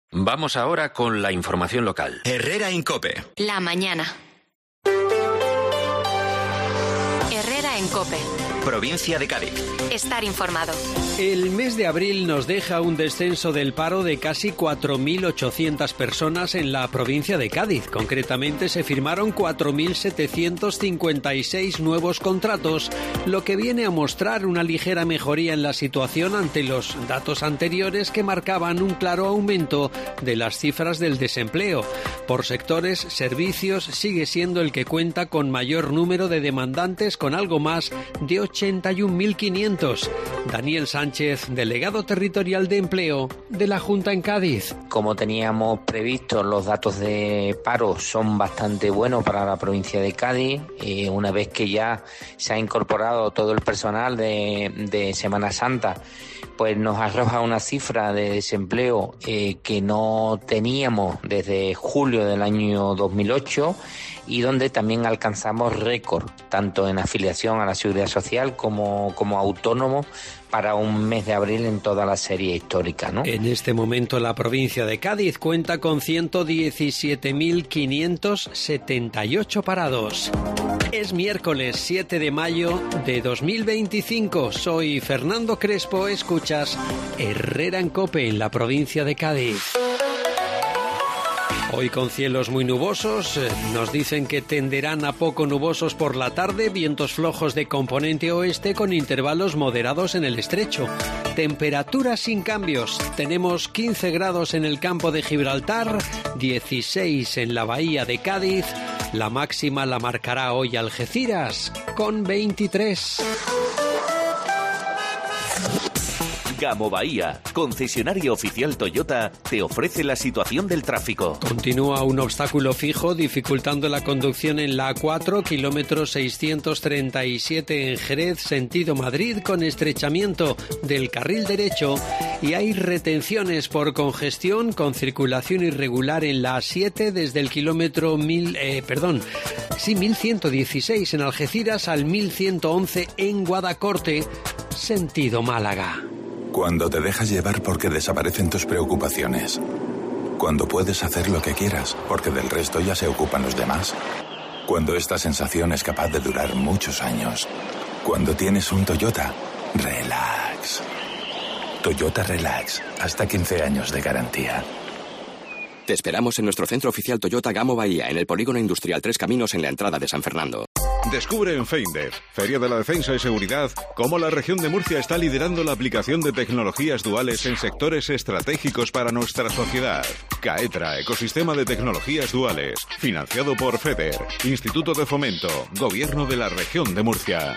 Vamos ahora con la información local. Herrera en COPE. La mañana. Herrera en COPE. Provincia de Cádiz. Estar informado. El mes de abril nos deja un descenso del paro de casi 4.800 personas en la provincia de Cádiz. Concretamente se firmaron 4.756 nuevos contratos, lo que viene a mostrar una ligera mejoría en la situación ante los datos anteriores que marcaban un claro aumento de las cifras del desempleo. Por sectores, servicios sigue siendo el que cuenta con mayor número de demandantes, con algo más de 81.500. Daniel Sánchez, delegado territorial de empleo de la Junta en Cádiz. Como teníamos previsto, los datos de paro son bastante buenos para la provincia de Cádiz. Una vez que ya se ha incorporado todo el personal de Semana Santa, pues nos arroja una cifra de desempleo que no teníamos desde julio del año 2008 y donde también alcanzamos récord, tanto en afiliación a la Seguridad Social como autónomo, para un mes de abril en toda la serie histórica, ¿no? En este momento la provincia de Cádiz cuenta con 117.578 parados. Es miércoles 7 de mayo de 2025. Soy Fernando Crespo. Escuchas Herrera en COPE en la provincia de Cádiz. Hoy con cielos muy nubosos, nos dicen que tenderán a poco nubosos por la tarde, vientos flojos de componente oeste con intervalos moderados en el estrecho. Temperaturas sin cambios, tenemos 15 grados en el campo de Gibraltar, 16 en la bahía de Cádiz, la máxima la marcará hoy Algeciras con 23. Gamo Bahía, concesionario oficial Toyota, te ofrece la situación del tráfico. Continúa un obstáculo fijo dificultando la conducción en la A4, kilómetro 637 en Jerez, sentido Madrid, con estrechamiento del carril derecho, y hay retenciones por congestión con circulación irregular en la A7 desde el kilómetro 1116 en Algeciras al 1111 en Guadacorte, sentido Málaga. Cuando te dejas llevar porque desaparecen tus preocupaciones. Cuando puedes hacer lo que quieras porque del resto ya se ocupan los demás. Cuando esta sensación es capaz de durar muchos años. Cuando tienes un Toyota, relax. Toyota Relax, hasta 15 años de garantía. Te esperamos en nuestro centro oficial Toyota Gamo Bahía, en el Polígono Industrial Tres Caminos, en la entrada de San Fernando. Descubre en FEINDEF, Feria de la Defensa y Seguridad, cómo la región de Murcia está liderando la aplicación de tecnologías duales en sectores estratégicos para nuestra sociedad. CAETRA, Ecosistema de Tecnologías Duales, financiado por FEDER, Instituto de Fomento, Gobierno de la Región de Murcia.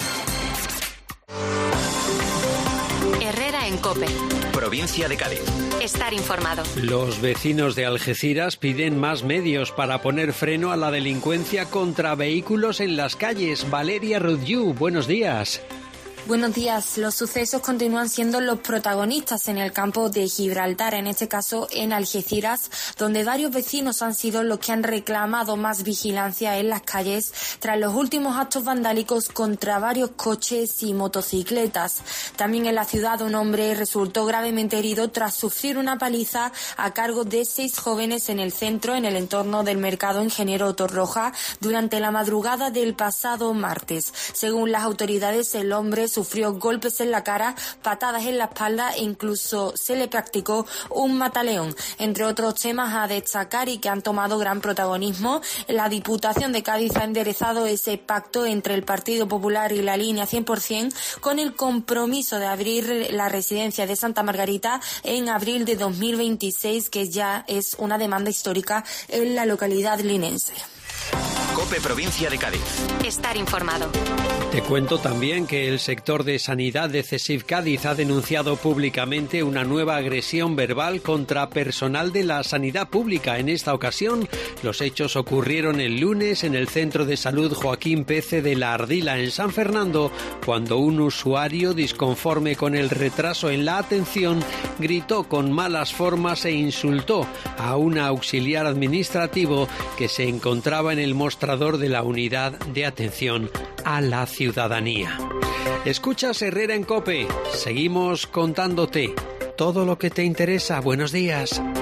Herrera en COPE. Provincia de Cádiz. Estar informado. Los vecinos de Algeciras piden más medios para poner freno a la delincuencia contra vehículos en las calles. Valeria Rudiu, buenos días. Buenos días. Los sucesos continúan siendo los protagonistas en el campo de Gibraltar, en este caso en Algeciras, donde varios vecinos han sido los que han reclamado más vigilancia en las calles tras los últimos actos vandálicos contra varios coches y motocicletas. También en la ciudad un hombre resultó gravemente herido tras sufrir una paliza a cargo de 6 jóvenes en el centro, en el entorno del mercado Ingeniero Torroja, durante la madrugada del pasado martes. Según las autoridades, el hombre sufrió golpes en la cara, patadas en la espalda e incluso se le practicó un mataleón. Entre otros temas a destacar y que han tomado gran protagonismo, la Diputación de Cádiz ha enderezado ese pacto entre el Partido Popular y la Línea 100% con el compromiso de abrir la residencia de Santa Margarita en abril de 2026, que ya es una demanda histórica en la localidad linense. COPE Provincia de Cádiz. Estar informado. Te cuento también que el sector de sanidad de CESIF Cádiz ha denunciado públicamente una nueva agresión verbal contra personal de la sanidad pública. En esta ocasión, los hechos ocurrieron el lunes en el Centro de Salud Joaquín Pece de la Ardila, en San Fernando, cuando un usuario, disconforme con el retraso en la atención, gritó con malas formas e insultó a un auxiliar administrativo que se encontraba en el mostrador de la unidad de atención a la ciudadanía. Escuchas Herrera en COPE. Seguimos contándote todo lo que te interesa. Buenos días.